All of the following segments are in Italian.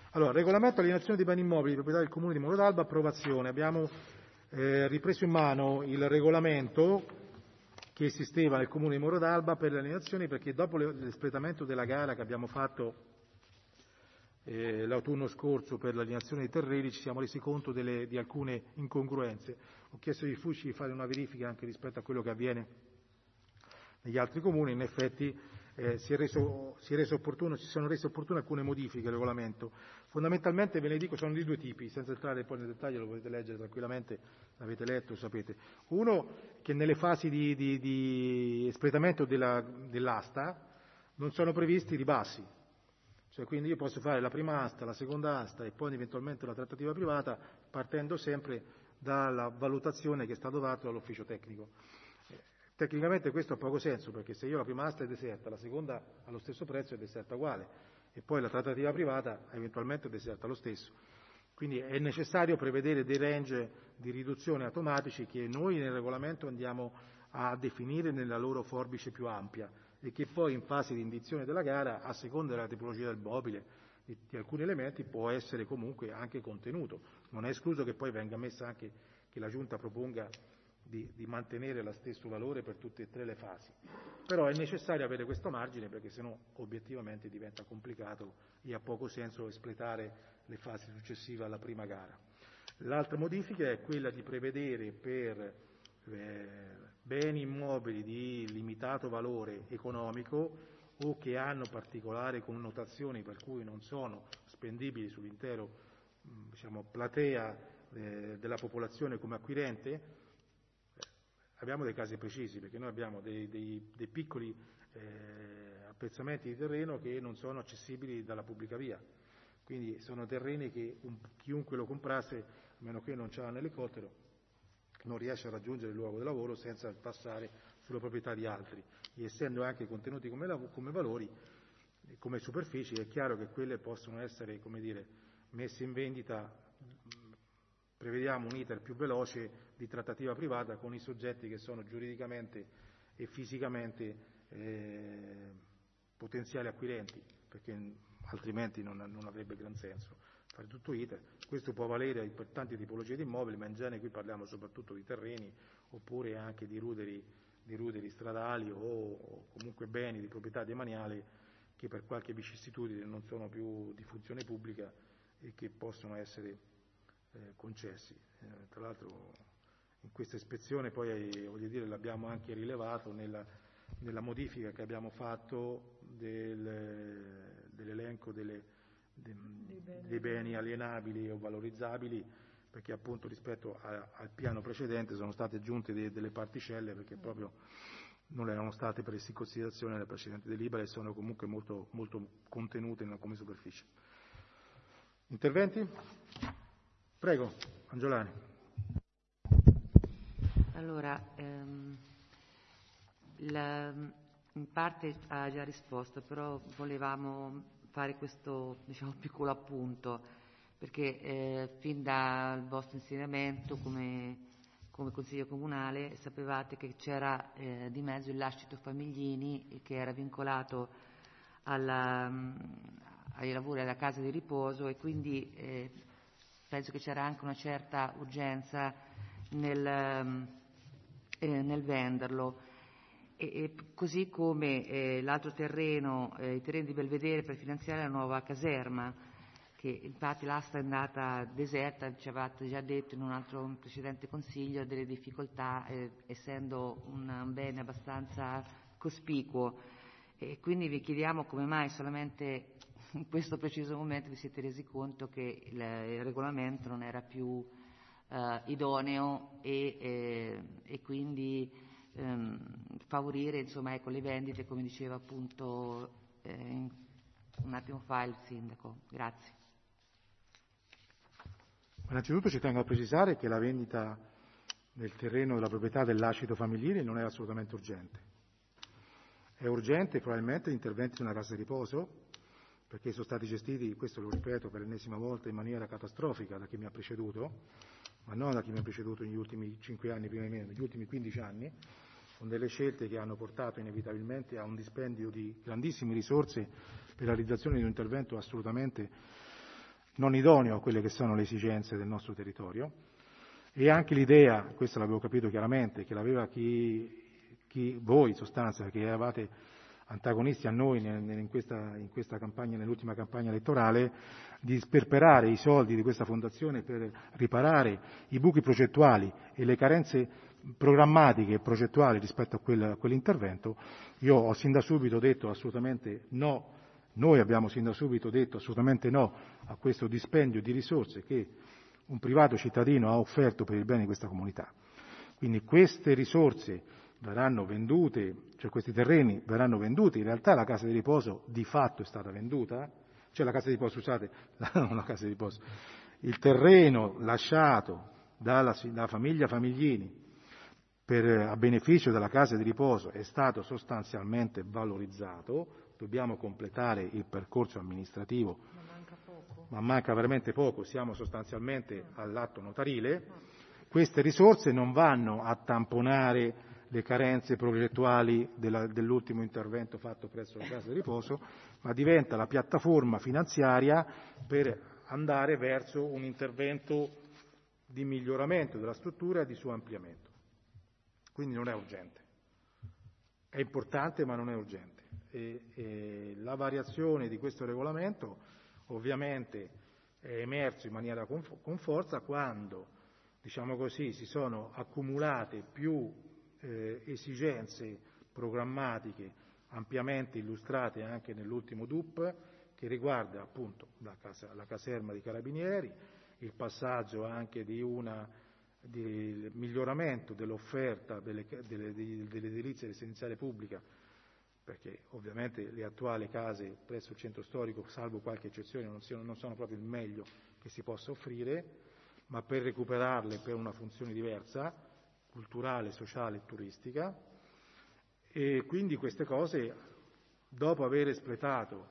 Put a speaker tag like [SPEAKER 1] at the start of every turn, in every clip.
[SPEAKER 1] Allora, regolamento alienazione dei beni immobili di proprietà del Comune di Morro d'Alba, approvazione. Abbiamo ripreso in mano il regolamento che esisteva nel Comune di Morro d'Alba per le alienazioni, perché dopo l'espletamento della gara che abbiamo fatto l'autunno scorso per l'alienazione dei terreni ci siamo resi conto di alcune incongruenze. Ho chiesto agli uffici di fare una verifica anche rispetto a quello che avviene negli altri comuni. In effetti si sono rese opportune alcune modifiche al regolamento. Fondamentalmente, ve ne dico, sono di due tipi, senza entrare poi nel dettaglio, lo potete leggere tranquillamente, l'avete letto, lo sapete. Uno, che nelle fasi di espletamento dell'asta non sono previsti ribassi. Cioè, quindi io posso fare la prima asta, la seconda asta e poi eventualmente la trattativa privata, partendo sempre dalla valutazione che è stato dato dall'ufficio tecnico. Tecnicamente questo ha poco senso, perché se io la prima asta è deserta, la seconda allo stesso prezzo è deserta uguale, e poi la trattativa privata eventualmente è deserta lo stesso. Quindi è necessario prevedere dei range di riduzione automatici che noi nel regolamento andiamo a definire nella loro forbice più ampia, e che poi in fase di indizione della gara, a seconda della tipologia del mobile, di alcuni elementi, può essere comunque anche contenuto. Non è escluso che poi venga messa anche, che la Giunta proponga di mantenere lo stesso valore per tutte e tre le fasi. Però è necessario avere questo margine, perché sennò obiettivamente diventa complicato e ha poco senso espletare le fasi successive alla prima gara. L'altra modifica è quella di prevedere per beni immobili di limitato valore economico o che hanno particolari connotazioni per cui non sono spendibili sull'intero platea della popolazione come acquirente. Abbiamo dei casi precisi, perché noi abbiamo dei piccoli appezzamenti di terreno che non sono accessibili dalla pubblica via, quindi sono terreni che chiunque lo comprasse, a meno che non c'ha un elicottero, non riesce a raggiungere il luogo di lavoro senza passare sulla proprietà di altri, e essendo anche contenuti come valori, come superfici, è chiaro che quelle possono essere, messe in vendita. Prevediamo un iter più veloce di trattativa privata con i soggetti che sono giuridicamente e fisicamente potenziali acquirenti, perché altrimenti non avrebbe gran senso fare tutto iter. Questo può valere per tante tipologie di immobili, ma in genere qui parliamo soprattutto di terreni, oppure anche di ruderi stradali o comunque beni di proprietà demaniale che per qualche vicissitudine non sono più di funzione pubblica e che possono essere concessi. Tra l'altro in questa ispezione poi l'abbiamo anche rilevato nella modifica che abbiamo fatto dell'elenco dei beni alienabili o valorizzabili, perché appunto rispetto al piano precedente sono state aggiunte delle particelle, perché proprio non erano state prese in considerazione nelle precedenti delibere e sono comunque molto, molto contenute come superficie. Interventi? Prego, Angiolani.
[SPEAKER 2] Allora, in parte ha già risposto, però volevamo fare questo piccolo appunto, perché fin dal vostro insediamento come Consiglio Comunale sapevate che c'era di mezzo il lascito Famiglini, che era vincolato ai lavori alla casa di riposo, e quindi penso che c'era anche una certa urgenza nel venderlo, e così come l'altro terreno, i terreni di Belvedere, per finanziare la nuova caserma, che infatti l'asta è andata deserta, ci avevate già detto in un altro precedente consiglio, delle difficoltà, essendo un bene abbastanza cospicuo, e quindi vi chiediamo come mai solamente in questo preciso momento vi siete resi conto che il regolamento non era più idoneo e quindi favorire le vendite, come diceva appunto un attimo fa il sindaco. Grazie.
[SPEAKER 1] Innanzitutto ci tengo a precisare che la vendita del terreno della proprietà del lascito Famiglini non è assolutamente urgente. È urgente probabilmente l'intervento di una casa di riposo, perché sono stati gestiti, questo lo ripeto per l'ennesima volta, in maniera catastrofica da chi mi ha preceduto, ma non da chi mi ha preceduto negli ultimi 5 anni, prima di me, negli ultimi 15 anni, con delle scelte che hanno portato inevitabilmente a un dispendio di grandissime risorse per la realizzazione di un intervento assolutamente non idoneo a quelle che sono le esigenze del nostro territorio, e anche l'idea, questo l'avevo capito chiaramente, che l'aveva voi in sostanza, che eravate antagonisti a noi in questa campagna, nell'ultima campagna elettorale, di sperperare i soldi di questa fondazione per riparare i buchi progettuali e le carenze programmatiche e progettuali rispetto a quell'intervento. Io ho sin da subito detto assolutamente no, noi abbiamo sin da subito detto assolutamente no a questo dispendio di risorse che un privato cittadino ha offerto per il bene di questa comunità. Quindi queste risorse verranno vendute, cioè questi terreni verranno venduti. In realtà la casa di riposo di fatto è stata venduta, cioè la casa di riposo, scusate, non la casa di riposo, il terreno lasciato dalla famiglia Famiglini a beneficio della casa di riposo è stato sostanzialmente valorizzato. Dobbiamo completare il percorso amministrativo, ma manca veramente poco, siamo sostanzialmente all'atto notarile. Queste risorse non vanno a tamponare le carenze progettuali dell'ultimo intervento fatto presso la casa di riposo, ma diventa la piattaforma finanziaria per andare verso un intervento di miglioramento della struttura e di suo ampliamento. Quindi non è urgente. È importante ma non è urgente. E la variazione di questo regolamento ovviamente è emerso in maniera con forza quando, diciamo così, si sono accumulate più esigenze programmatiche ampiamente illustrate anche nell'ultimo DUP, che riguarda appunto la caserma di Carabinieri, il passaggio anche di miglioramento dell'offerta dell'edilizia residenziale pubblica, perché ovviamente le attuali case presso il centro storico, salvo qualche eccezione, non sono proprio il meglio che si possa offrire, ma per recuperarle per una funzione diversa, culturale, sociale e turistica. E quindi queste cose, dopo aver espletato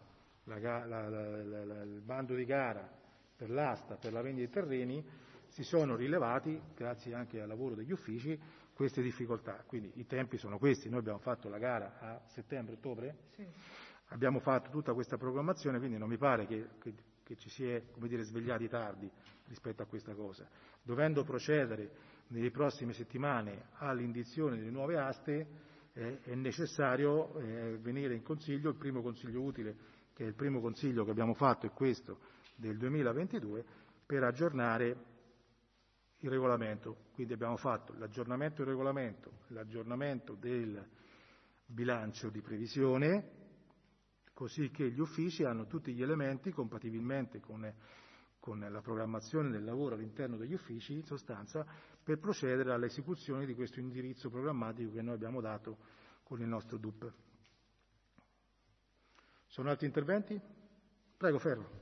[SPEAKER 1] il bando di gara per l'asta, per la vendita dei terreni, si sono rilevati, grazie anche al lavoro degli uffici, queste difficoltà. Quindi i tempi sono questi. Noi abbiamo fatto la gara a settembre-ottobre, sì. Abbiamo fatto tutta questa programmazione, quindi non mi pare che ci si è, come dire, svegliati tardi rispetto a questa cosa. Dovendo procedere nelle prossime settimane all'indizione delle nuove aste, è necessario venire in consiglio. Il primo consiglio utile, che è il primo consiglio che abbiamo fatto, è questo del 2022, per aggiornare il regolamento. Quindi abbiamo fatto l'aggiornamento del regolamento, l'aggiornamento del bilancio di previsione, così che gli uffici hanno tutti gli elementi, compatibilmente con la programmazione del lavoro all'interno degli uffici, in sostanza, per procedere all'esecuzione di questo indirizzo programmatico che noi abbiamo dato con il nostro DUP. Sono altri interventi? Prego, Ferro.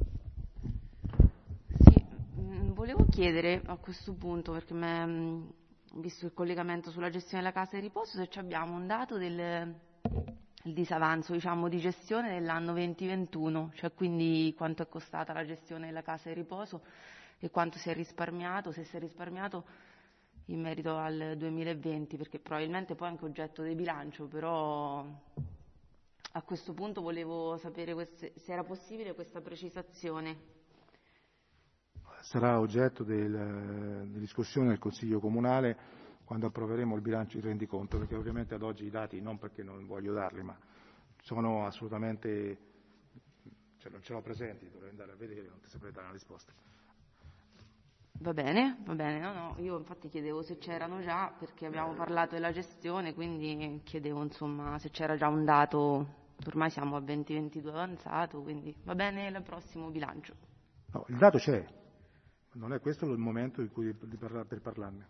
[SPEAKER 3] Volevo chiedere a questo punto, perché visto il collegamento sulla gestione della casa di riposo, se abbiamo un dato del disavanzo, diciamo, di gestione dell'anno 2021, cioè quindi quanto è costata la gestione della casa di riposo e quanto si è risparmiato, se si è risparmiato in merito al 2020, perché probabilmente poi è anche oggetto di bilancio, però a questo punto volevo sapere se era possibile questa precisazione.
[SPEAKER 1] Sarà oggetto della discussione del Consiglio Comunale quando approveremo il bilancio di rendiconto, perché ovviamente ad oggi i dati, non perché non voglio darli, ma sono assolutamente, cioè non ce l'ho presenti, dovrei andare a vedere, non ti saprei dare una risposta.
[SPEAKER 3] Va bene, no, io infatti chiedevo se c'erano già, perché abbiamo parlato della gestione, quindi chiedevo insomma se c'era già un dato, ormai siamo a 2022 avanzato, quindi va bene il prossimo bilancio.
[SPEAKER 1] No, il dato c'è, non è questo il momento in cui per parlarne.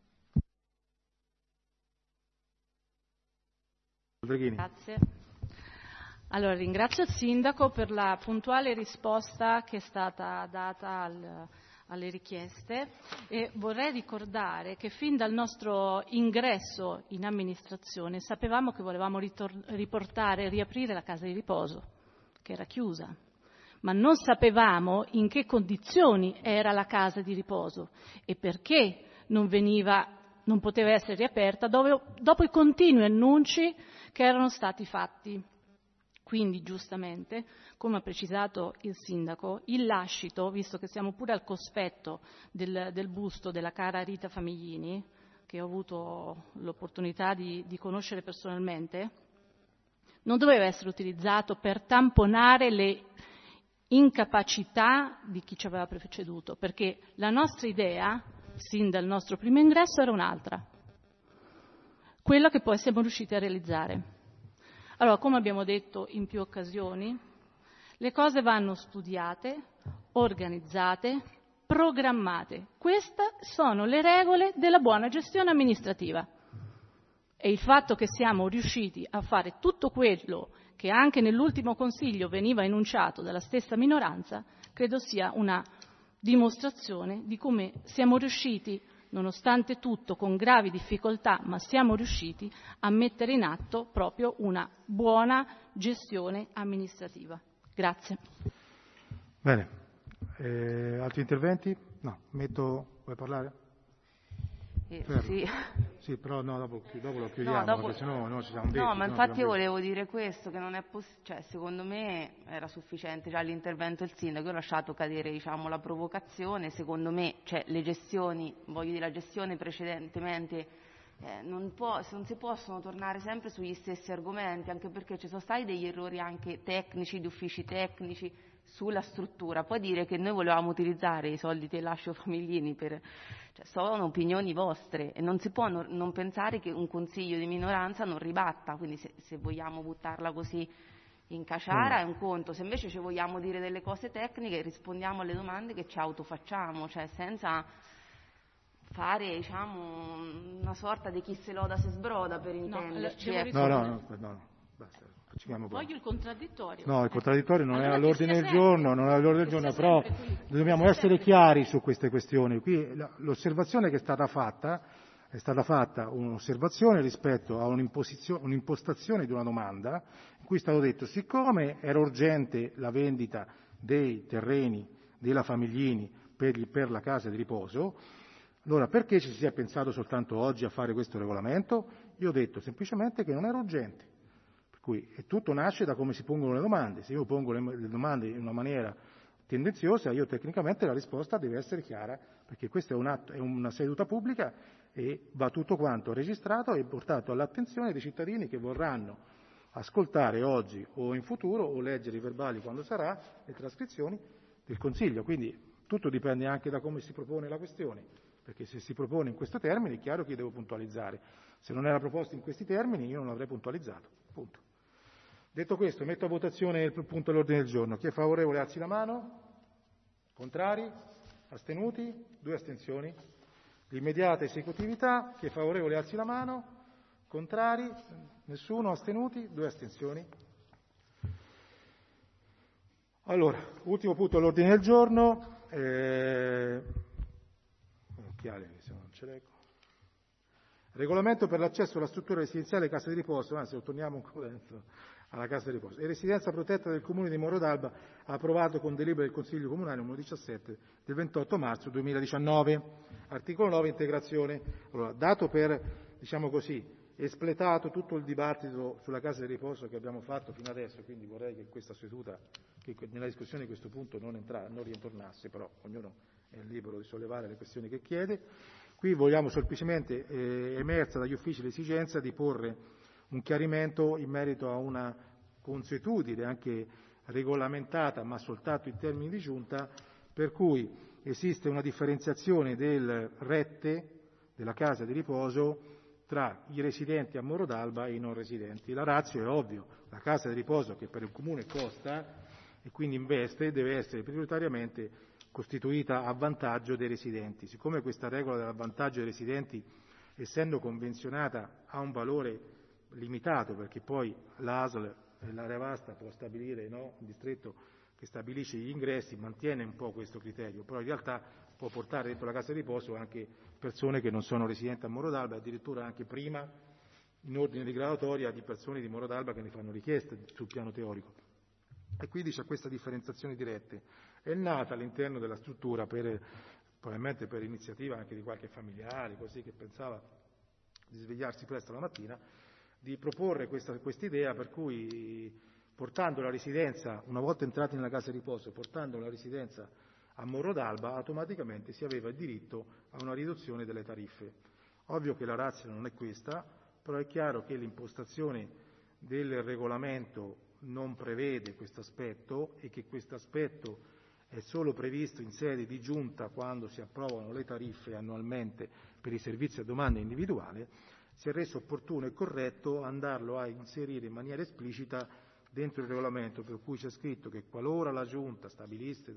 [SPEAKER 4] Grazie. Allora, ringrazio il Sindaco per la puntuale risposta che è stata data alle richieste e vorrei ricordare che fin dal nostro ingresso in amministrazione sapevamo che volevamo riaprire la casa di riposo, che era chiusa, ma non sapevamo in che condizioni era la casa di riposo e perché non poteva essere riaperta dopo i continui annunci che erano stati fatti. Quindi, giustamente, come ha precisato il sindaco, il lascito, visto che siamo pure al cospetto del busto della cara Rita Famiglini, che ho avuto l'opportunità di conoscere personalmente, non doveva essere utilizzato per tamponare le incapacità di chi ci aveva preceduto, perché la nostra idea, sin dal nostro primo ingresso, era un'altra, quella che poi siamo riusciti a realizzare. Allora, come abbiamo detto in più occasioni, le cose vanno studiate, organizzate, programmate. Queste sono le regole della buona gestione amministrativa. E il fatto che siamo riusciti a fare tutto quello che anche nell'ultimo Consiglio veniva enunciato dalla stessa minoranza, credo sia una dimostrazione di come siamo riusciti, nonostante tutto, con gravi difficoltà, ma siamo riusciti a mettere in atto proprio una buona gestione amministrativa. Grazie.
[SPEAKER 1] Bene. Altri interventi? No. Vuoi parlare?
[SPEAKER 3] Sì.
[SPEAKER 1] Sì, però no, dopo lo chiudiamo, perché sennò noi ci siamo detti.
[SPEAKER 3] No, ma infatti io volevo dire questo, che non è cioè, secondo me era sufficiente già l'intervento del sindaco, io ho lasciato cadere, diciamo, la provocazione, secondo me, cioè, le gestioni, voglio dire, la gestione precedentemente, non si possono tornare sempre sugli stessi argomenti, anche perché ci sono stati degli errori anche tecnici, di uffici tecnici, sulla struttura. Poi dire che noi volevamo utilizzare i soldi del lascio Famiglini cioè, sono opinioni vostre e non si può non pensare che un consiglio di minoranza non ribatta, quindi se vogliamo buttarla così in caciara è un conto, se invece ci vogliamo dire delle cose tecniche rispondiamo alle domande che ci autofacciamo, cioè senza fare, diciamo, una sorta di chi se loda se sbroda, per intenderci.
[SPEAKER 1] No, basta.
[SPEAKER 4] Voglio il contraddittorio.
[SPEAKER 1] No, il contraddittorio non è all'ordine del giorno, però dobbiamo essere chiari su queste questioni. Qui l'osservazione che è stata fatta un'osservazione rispetto a un'impostazione di una domanda in cui è stato detto: siccome era urgente la vendita dei terreni della Famiglini per la casa di riposo, allora perché ci si è pensato soltanto oggi a fare questo regolamento? Io ho detto semplicemente che non era urgente. E tutto nasce da come si pongono le domande. Se io pongo le domande in una maniera tendenziosa, io tecnicamente la risposta deve essere chiara, perché questo è un atto, è una seduta pubblica e va tutto quanto registrato e portato all'attenzione dei cittadini che vorranno ascoltare oggi o in futuro o leggere i verbali quando sarà, le trascrizioni del Consiglio. Quindi tutto dipende anche da come si propone la questione, perché se si propone in questo termine è chiaro che io devo puntualizzare. Se non era proposto in questi termini io non l'avrei puntualizzato. Punto. Detto questo, metto a votazione il punto all'ordine del giorno. Chi è favorevole alzi la mano. Contrari? Astenuti? 2 astensioni. L'immediata esecutività. Chi è favorevole alzi la mano. Contrari? Nessuno. Astenuti? 2 astensioni. Allora, ultimo punto all'ordine del giorno. Occhiali, se non ce leggo. Regolamento per l'accesso alla struttura residenziale casa di riposo, anzi torniamo ancora alla casa di riposo, e residenza protetta del Comune di Morro d'Alba, approvato con delibera del Consiglio Comunale numero 17 del 28 marzo 2019. Articolo 9, integrazione. Allora, dato per, diciamo così, espletato tutto il dibattito sulla casa di riposo che abbiamo fatto fino adesso, quindi vorrei che questa seduta, che nella discussione di questo punto non rientornasse, però ognuno è libero di sollevare le questioni che chiede. Qui vogliamo semplicemente emersa dagli uffici l'esigenza di porre un chiarimento in merito a una consuetudine anche regolamentata, ma soltanto in termini di giunta, per cui esiste una differenziazione del rette della casa di riposo tra i residenti a Morro d'Alba e i non residenti. La ratio è ovvio: la casa di riposo, che per il Comune costa e quindi investe, deve essere prioritariamente costituita a vantaggio dei residenti. Siccome questa regola dell'avvantaggio dei residenti, essendo convenzionata, ha un valore limitato, perché poi l'ASL e l'area vasta può stabilire, no? Il distretto che stabilisce gli ingressi mantiene un po' questo criterio, però in realtà può portare dentro la casa di riposo anche persone che non sono residenti a Morro d'Alba, addirittura anche prima, in ordine di graduatoria, di persone di Morro d'Alba che ne fanno richieste sul piano teorico. E quindi c'è questa differenziazione di rette. È nata all'interno della struttura probabilmente per iniziativa anche di qualche familiare, così, che pensava di svegliarsi presto la mattina, di proporre questa idea per cui portando la residenza, una volta entrati nella casa di riposo, portando la residenza a Morro d'Alba, automaticamente si aveva il diritto a una riduzione delle tariffe. Ovvio che la ratio non è questa, però è chiaro che l'impostazione del regolamento non prevede questo aspetto e che questo aspetto è solo previsto in sede di giunta quando si approvano le tariffe annualmente per i servizi a domanda individuale, si è reso opportuno e corretto andarlo a inserire in maniera esplicita dentro il regolamento, per cui c'è scritto che qualora la giunta stabilisse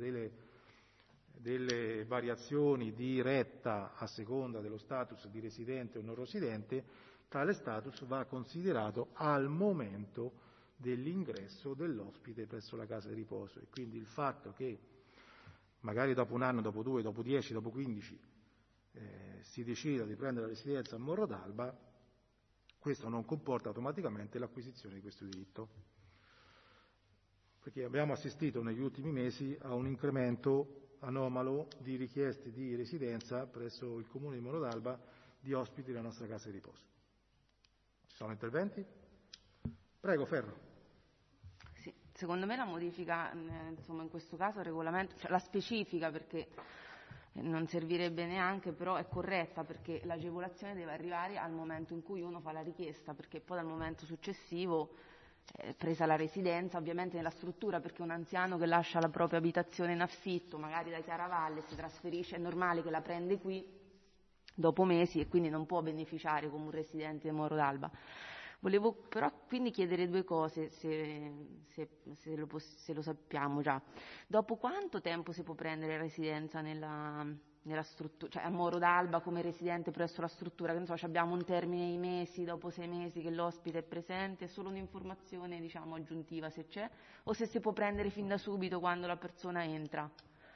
[SPEAKER 1] delle variazioni di retta a seconda dello status di residente o non residente, tale status va considerato al momento dell'ingresso dell'ospite presso la casa di riposo, e quindi il fatto che magari dopo un anno, dopo 2, dopo 10, dopo 15 si decida di prendere la residenza a Morro d'Alba, questo non comporta automaticamente l'acquisizione di questo diritto, perché abbiamo assistito negli ultimi mesi a un incremento anomalo di richieste di residenza presso il comune di Morro d'Alba di ospiti della nostra casa di riposo. Ci sono interventi? Prego, Ferro.
[SPEAKER 3] Sì, secondo me la modifica, insomma, in questo caso il regolamento, cioè la specifica, perché non servirebbe neanche, però è corretta, perché l'agevolazione deve arrivare al momento in cui uno fa la richiesta, perché poi dal momento successivo, presa la residenza, ovviamente nella struttura, perché un anziano che lascia la propria abitazione in affitto, magari da Chiaravalle, si trasferisce, è normale che la prende qui dopo mesi e quindi non può beneficiare come un residente di Morro d'Alba. Volevo però quindi chiedere due cose, se lo sappiamo già. Dopo quanto tempo si può prendere residenza nella struttura, cioè a Morro d'Alba come residente presso la struttura? Che ne so, abbiamo un termine di mesi, dopo 6 mesi che l'ospite è presente, è solo un'informazione, diciamo, aggiuntiva se c'è, o se si può prendere fin da subito quando la persona entra?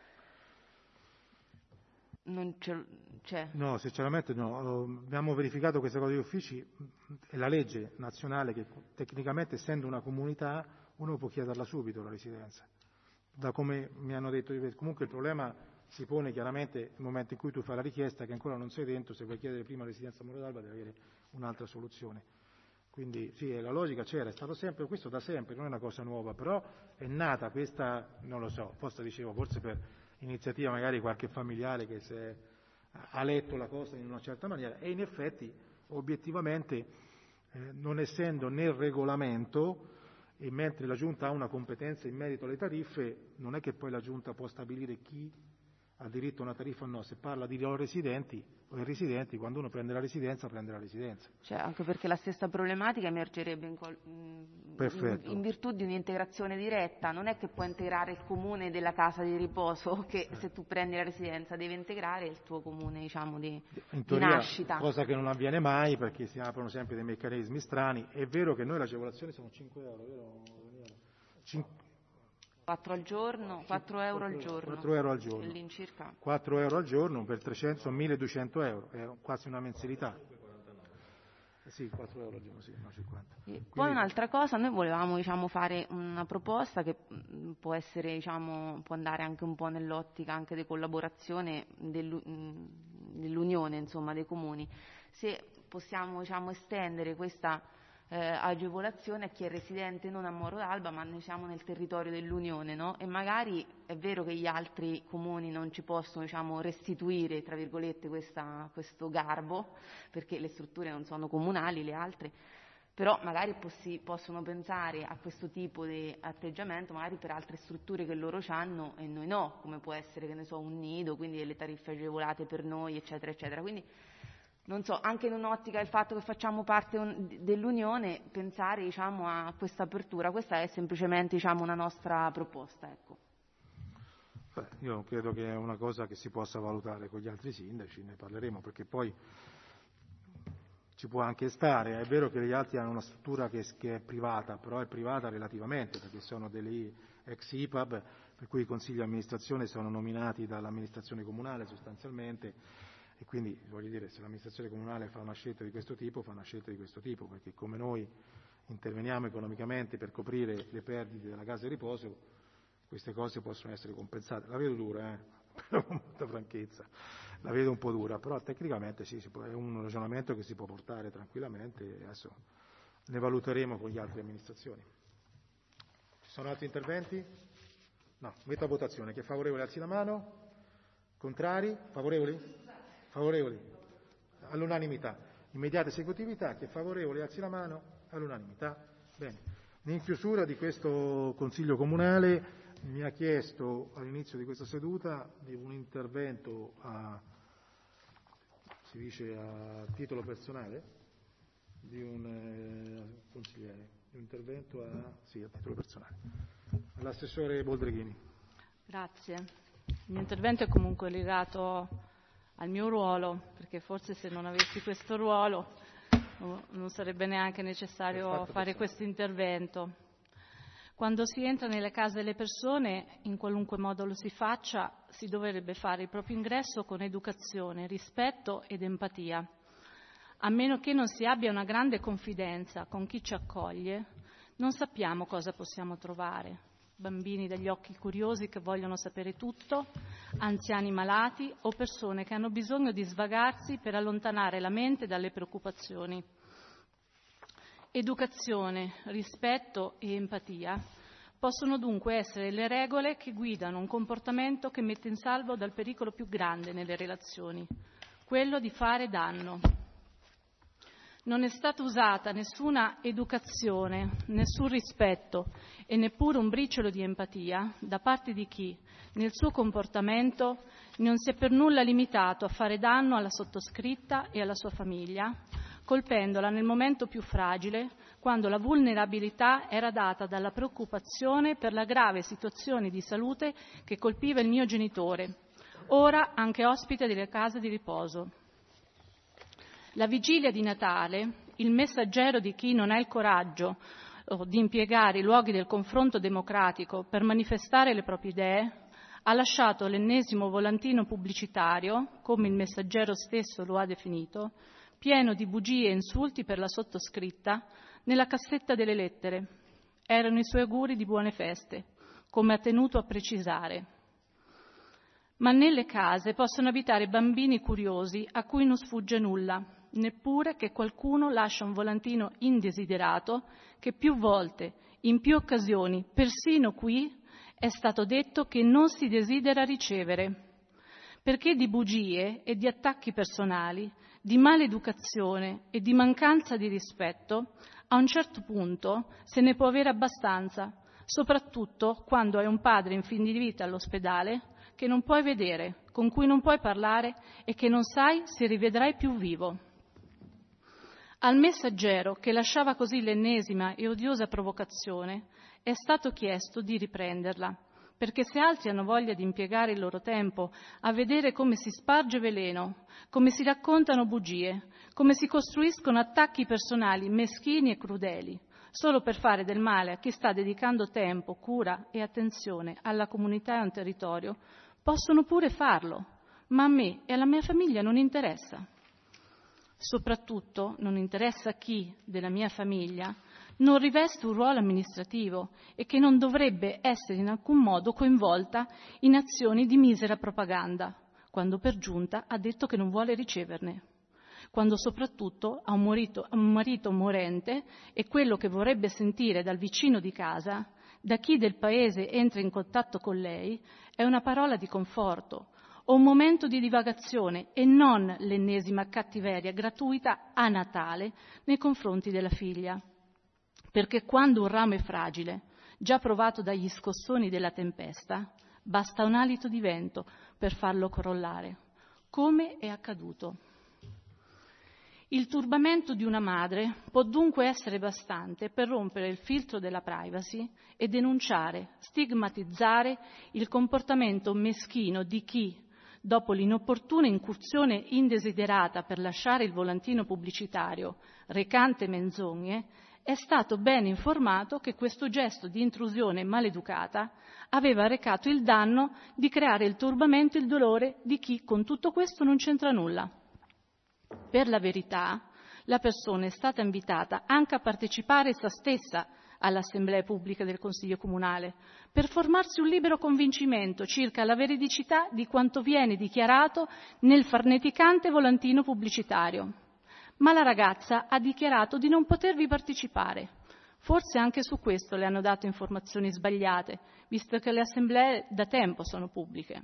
[SPEAKER 3] Non c'è?
[SPEAKER 1] No, sinceramente no. Abbiamo verificato questa cosa degli uffici, è la legge nazionale che tecnicamente, essendo una comunità, uno può chiederla subito la residenza. Da come mi hanno detto, comunque il problema si pone chiaramente nel momento in cui tu fai la richiesta, che ancora non sei dentro, se vuoi chiedere prima residenza a Morro d'Alba devi avere un'altra soluzione. Quindi sì, la logica c'era, è stato sempre questo da sempre, non è una cosa nuova, però è nata questa, non lo so, forse per iniziativa magari qualche familiare che ha letto la cosa in una certa maniera, e in effetti obiettivamente non essendo nel regolamento, e mentre la Giunta ha una competenza in merito alle tariffe, non è che poi la Giunta può stabilire chi ha diritto a una tariffa o no. Se parla di non residenti o residenti, quando uno prende la residenza, prende la residenza.
[SPEAKER 3] Cioè, anche perché la stessa problematica emergerebbe in virtù di un'integrazione diretta. Non è che può integrare il comune della casa di riposo, che se tu prendi la residenza deve integrare il tuo comune, diciamo, di nascita.
[SPEAKER 1] Cosa che non avviene mai, perché si aprono sempre dei meccanismi strani. È vero che noi l'agevolazione sono 5 euro, vero?
[SPEAKER 3] 4 al giorno, 4 euro al giorno.
[SPEAKER 1] 4 euro al giorno.
[SPEAKER 3] All'incirca.
[SPEAKER 1] 4 euro al giorno per 300 sono 1200 euro, è quasi una mensilità. Sì, 4 euro al giorno, sì, no, 50.
[SPEAKER 3] Quindi... Poi un'altra cosa, noi volevamo, diciamo, fare una proposta che può essere, diciamo, può andare anche un po' nell'ottica anche di collaborazione dell'unione, insomma, dei comuni. Se possiamo, diciamo, estendere questa agevolazione a chi è residente non a Morro d'Alba, ma noi siamo nel territorio dell'Unione, no? E magari è vero che gli altri comuni non ci possono, diciamo, restituire, tra virgolette, questo garbo, perché le strutture non sono comunali, le altre, però magari possono pensare a questo tipo di atteggiamento magari per altre strutture che loro hanno e noi no, come può essere, che ne so, un nido, quindi delle tariffe agevolate per noi, eccetera, eccetera. Quindi non so, anche in un'ottica del fatto che facciamo parte dell'Unione, pensare, diciamo, a questa apertura. Questa è semplicemente, diciamo, una nostra proposta, ecco.
[SPEAKER 1] Io credo che è una cosa che si possa valutare con gli altri sindaci, ne parleremo, perché poi ci può anche stare. È vero che gli altri hanno una struttura che è privata, però è privata relativamente, perché sono delle ex IPAB, per cui i consigli di amministrazione sono nominati dall'amministrazione comunale sostanzialmente. E quindi, voglio dire, se l'amministrazione comunale fa una scelta di questo tipo, fa una scelta di questo tipo, perché come noi interveniamo economicamente per coprire le perdite della casa di riposo, queste cose possono essere compensate. La vedo dura, però con molta franchezza, la vedo un po' dura, però tecnicamente sì, è un ragionamento che si può portare tranquillamente, adesso ne valuteremo con le altre amministrazioni. sono altri interventi? No, metto a votazione. Chi è favorevole alzi la mano. Contrari? Favorevoli? Favorevoli. All'unanimità. Immediata esecutività. Chi è favorevole alzi la mano. All'unanimità. Bene. In chiusura di questo Consiglio Comunale mi ha chiesto all'inizio di questa seduta di un intervento a titolo personale di un consigliere, un intervento a titolo personale. All'assessore Boldreghini.
[SPEAKER 4] Grazie. Il mio intervento è comunque legato al mio ruolo, perché forse se non avessi questo ruolo non sarebbe neanche necessario fare questo intervento. Quando si entra nelle case delle persone, in qualunque modo lo si faccia, si dovrebbe fare il proprio ingresso con educazione, rispetto ed empatia. A meno che non si abbia una grande confidenza con chi ci accoglie, non sappiamo cosa possiamo trovare. Bambini dagli occhi curiosi che vogliono sapere tutto, anziani malati o persone che hanno bisogno di svagarsi per allontanare la mente dalle preoccupazioni. Educazione, rispetto e empatia possono dunque essere le regole che guidano un comportamento che mette in salvo dal pericolo più grande nelle relazioni, quello di fare danno. Non è stata usata nessuna educazione, nessun rispetto e neppure un briciolo di empatia da parte di chi, nel suo comportamento, non si è per nulla limitato a fare danno alla sottoscritta e alla sua famiglia, colpendola nel momento più fragile, quando la vulnerabilità era data dalla preoccupazione per la grave situazione di salute che colpiva il mio genitore, ora anche ospite delle case di riposo. La vigilia di Natale, il messaggero di chi non ha il coraggio di impiegare i luoghi del confronto democratico per manifestare le proprie idee, ha lasciato l'ennesimo volantino pubblicitario, come il messaggero stesso lo ha definito, pieno di bugie e insulti per la sottoscritta, nella cassetta delle lettere. Erano i suoi auguri di buone feste, come ha tenuto a precisare. Ma nelle case possono abitare bambini curiosi a cui non sfugge nulla, neppure che qualcuno lascia un volantino indesiderato che più volte, in più occasioni, persino qui, è stato detto che non si desidera ricevere. Perché di bugie e di attacchi personali, di maleducazione e di mancanza di rispetto, a un certo punto se ne può avere abbastanza, soprattutto quando hai un padre in fin di vita all'ospedale che non puoi vedere, con cui non puoi parlare e che non sai se rivedrai più vivo. Al messaggero, che lasciava così l'ennesima e odiosa provocazione, è stato chiesto di riprenderla, perché se altri hanno voglia di impiegare il loro tempo a vedere come si sparge veleno, come si raccontano bugie, come si costruiscono attacchi personali meschini e crudeli, solo per fare del male a chi sta dedicando tempo, cura e attenzione alla comunità e a un territorio, possono pure farlo, ma a me e alla mia famiglia non interessa. Soprattutto non interessa a chi della mia famiglia non riveste un ruolo amministrativo e che non dovrebbe essere in alcun modo coinvolta in azioni di misera propaganda, quando per giunta ha detto che non vuole riceverne, quando soprattutto ha un marito morente e quello che vorrebbe sentire dal vicino di casa, da chi del paese entra in contatto con lei, è una parola di conforto o un momento di divagazione e non l'ennesima cattiveria gratuita a Natale nei confronti della figlia. Perché quando un ramo è fragile, già provato dagli scossoni della tempesta, basta un alito di vento per farlo crollare, come è accaduto. Il turbamento di una madre può dunque essere bastante per rompere il filtro della privacy e denunciare, stigmatizzare il comportamento meschino di chi, dopo l'inopportuna incursione indesiderata per lasciare il volantino pubblicitario recante menzogne, è stato ben informato che questo gesto di intrusione maleducata aveva recato il danno di creare il turbamento e il dolore di chi con tutto questo non c'entra nulla. Per la verità, la persona è stata invitata anche a partecipare essa stessa all'assemblea pubblica del Consiglio Comunale per formarsi un libero convincimento circa la veridicità di quanto viene dichiarato nel farneticante volantino pubblicitario. Ma la ragazza ha dichiarato di non potervi partecipare, Forse anche su questo le hanno dato informazioni sbagliate, visto che le assemblee da tempo sono pubbliche.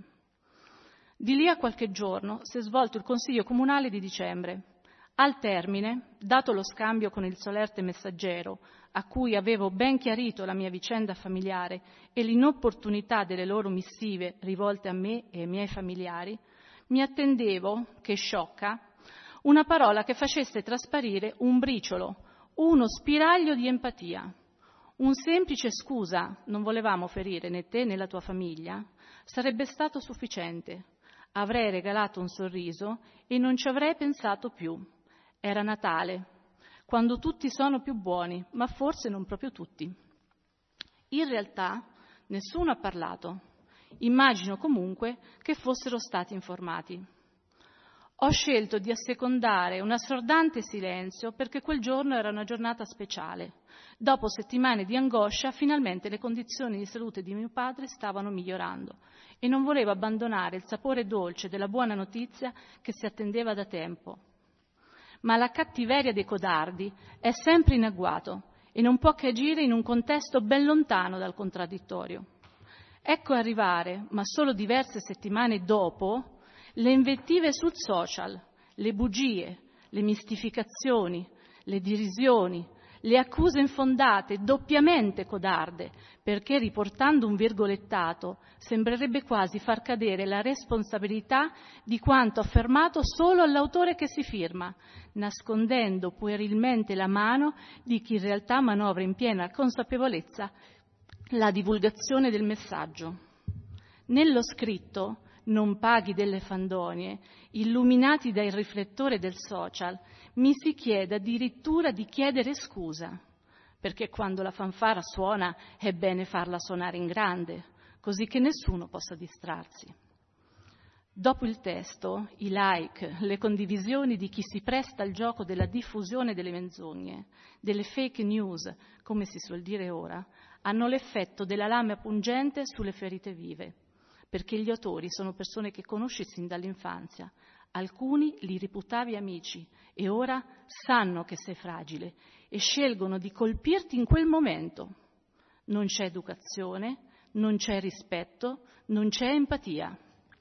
[SPEAKER 4] Di lì a qualche giorno si è svolto il Consiglio Comunale di dicembre. Al termine, dato lo scambio con il solerte messaggero, a cui avevo ben chiarito la mia vicenda familiare e l'inopportunità delle loro missive rivolte a me e ai miei familiari, mi attendevo, che sciocca, una parola che facesse trasparire un briciolo, uno spiraglio di empatia. Un semplice scusa, non volevamo ferire né te né la tua famiglia, sarebbe stato sufficiente. Avrei regalato un sorriso e non ci avrei pensato più. Era Natale, quando tutti sono più buoni, ma forse non proprio tutti. In realtà nessuno ha parlato. Immagino comunque che fossero stati informati. Ho scelto di assecondare un assordante silenzio perché quel giorno era una giornata speciale. Dopo settimane di angoscia, finalmente le condizioni di salute di mio padre stavano migliorando e non volevo abbandonare il sapore dolce della buona notizia che si attendeva da tempo. Ma la cattiveria dei codardi è sempre in agguato e non può che agire in un contesto ben lontano dal contraddittorio. Ecco arrivare, ma solo diverse settimane dopo, le invettive sul social, le bugie, le mistificazioni, le derisioni, le accuse infondate, doppiamente codarde, perché riportando un virgolettato sembrerebbe quasi far cadere la responsabilità di quanto affermato solo all'autore che si firma, nascondendo puerilmente la mano di chi in realtà manovra in piena consapevolezza la divulgazione del messaggio. Nello scritto non paghi delle fandonie, illuminati dal riflettore del social, mi si chiede addirittura di chiedere scusa, perché quando la fanfara suona è bene farla suonare in grande, così che nessuno possa distrarsi. Dopo il testo, i like, le condivisioni di chi si presta al gioco della diffusione delle menzogne, delle fake news, come si suol dire ora, hanno l'effetto della lama pungente sulle ferite vive, perché gli autori sono persone che conosci sin dall'infanzia, alcuni li riputavi amici e ora sanno che sei fragile e scelgono di colpirti in quel momento. Non c'è educazione, non c'è rispetto, non c'è empatia.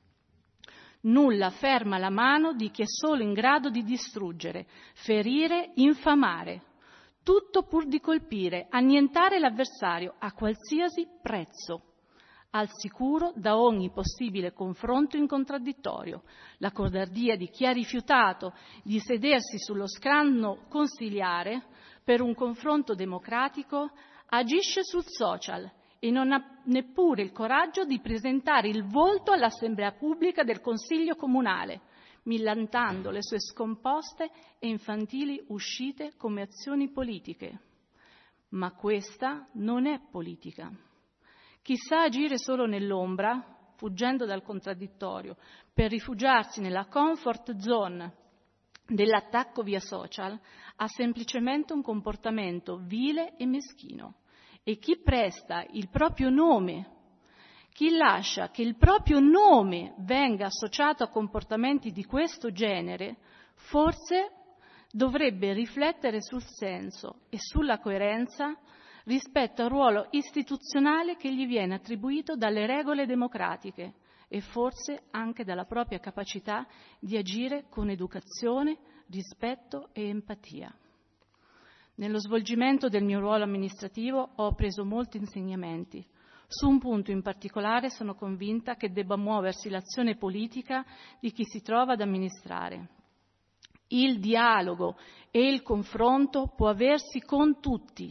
[SPEAKER 4] Nulla ferma la mano di chi è solo in grado di distruggere, ferire, infamare. Tutto pur di colpire, annientare l'avversario a qualsiasi prezzo, al sicuro da ogni possibile confronto in contraddittorio. La codardia di chi ha rifiutato di sedersi sullo scranno consiliare per un confronto democratico agisce sul social e non ha neppure il coraggio di presentare il volto all'assemblea pubblica del Consiglio Comunale, millantando le sue scomposte e infantili uscite come azioni politiche. Ma questa non è politica. Chi sa agire solo nell'ombra, fuggendo dal contraddittorio, per rifugiarsi nella comfort zone dell'attacco via social, ha semplicemente un comportamento vile e meschino. E chi presta il proprio nome, chi lascia che il proprio nome venga associato a comportamenti di questo genere, forse dovrebbe riflettere sul senso e sulla coerenza rispetto al ruolo istituzionale che gli viene attribuito dalle regole democratiche e forse anche dalla propria capacità di agire con educazione, rispetto e empatia. Nello svolgimento del mio ruolo amministrativo ho preso molti insegnamenti. Su un punto in particolare sono convinta che debba muoversi l'azione politica di chi si trova ad amministrare. Il dialogo e il confronto può aversi con tutti.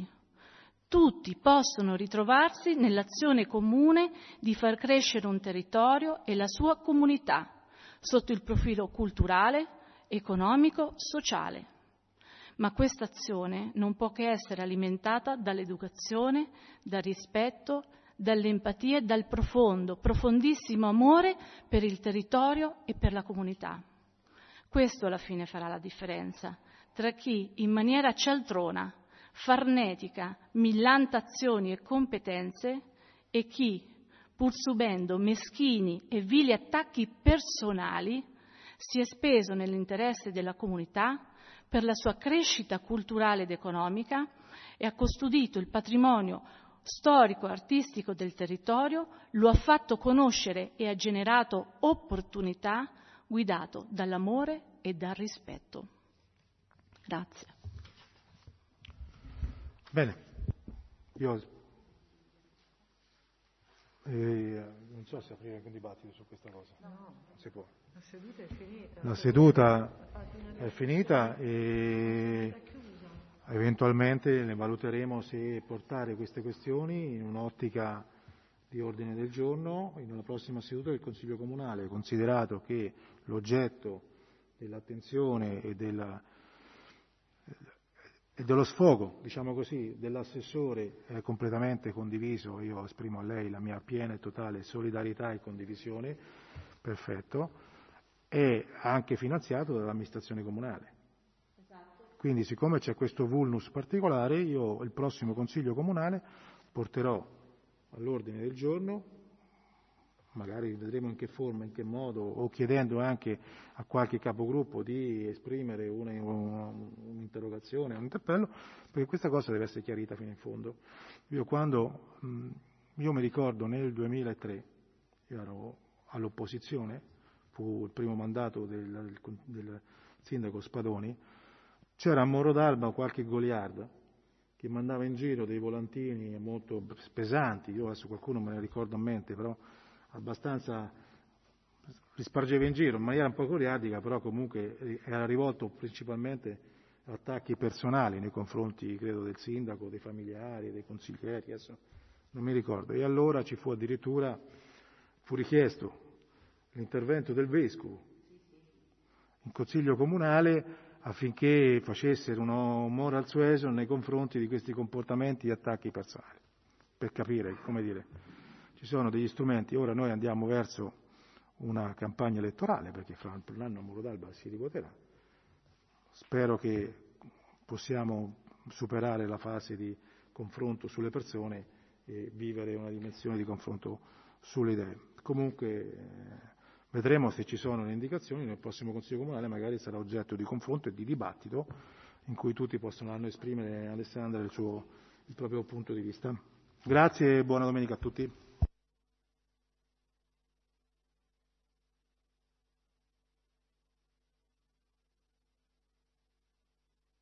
[SPEAKER 4] Tutti possono ritrovarsi nell'azione comune di far crescere un territorio e la sua comunità sotto il profilo culturale, economico, sociale. Ma questa azione non può che essere alimentata dall'educazione, dal rispetto, dall'empatia e dal profondissimo amore per il territorio e per la comunità. Questo alla fine farà la differenza tra chi in maniera cialtrona, farnetica, millanta azioni e competenze e chi, pur subendo meschini e vili attacchi personali, si è speso nell'interesse della comunità per la sua crescita culturale ed economica e ha custodito il patrimonio storico e artistico del territorio, lo ha fatto conoscere e ha generato opportunità, guidato dall'amore e dal rispetto. Grazie.
[SPEAKER 1] Bene, io non so se aprire anche un dibattito su questa cosa. No, non si può.
[SPEAKER 5] La seduta è finita.
[SPEAKER 1] La seduta è finita e eventualmente ne valuteremo se portare queste questioni in un'ottica di ordine del giorno in una prossima seduta del Consiglio Comunale, considerato che l'oggetto dell'attenzione e dello sfogo, diciamo così, dell'assessore è completamente condiviso. Io esprimo a lei la mia piena e totale solidarietà e condivisione, perfetto, è anche finanziato dall'amministrazione comunale. Quindi, siccome c'è questo vulnus particolare, io il prossimo Consiglio Comunale porterò all'ordine del giorno, magari vedremo in che forma, in che modo, o chiedendo anche a qualche capogruppo di esprimere un'interrogazione, un interpello, perché questa cosa deve essere chiarita fino in fondo. Io mi ricordo nel 2003, io ero all'opposizione, fu il primo mandato del sindaco Spadoni, c'era a Morro d'Alba qualche goliarda che mandava in giro dei volantini molto pesanti, io adesso qualcuno me ne ricordo a mente, però abbastanza li spargeva in giro in maniera un po' goliardica, però comunque era rivolto principalmente attacchi personali nei confronti, credo, del sindaco, dei familiari, dei consiglieri, adesso non mi ricordo. E allora fu richiesto l'intervento del vescovo in consiglio comunale affinché facessero un moral suasion nei confronti di questi comportamenti di attacchi personali, per capire, come dire, ci sono degli strumenti. Ora noi andiamo verso una campagna elettorale, perché fra un anno a Morro d'Alba si rivoterà. Spero che possiamo superare la fase di confronto sulle persone e vivere una dimensione di confronto sulle idee. Comunque vedremo se ci sono le indicazioni nel prossimo Consiglio Comunale, magari sarà oggetto di confronto e di dibattito in cui tutti possono esprimere, Alessandra, il proprio punto di vista. Grazie e buona domenica a tutti.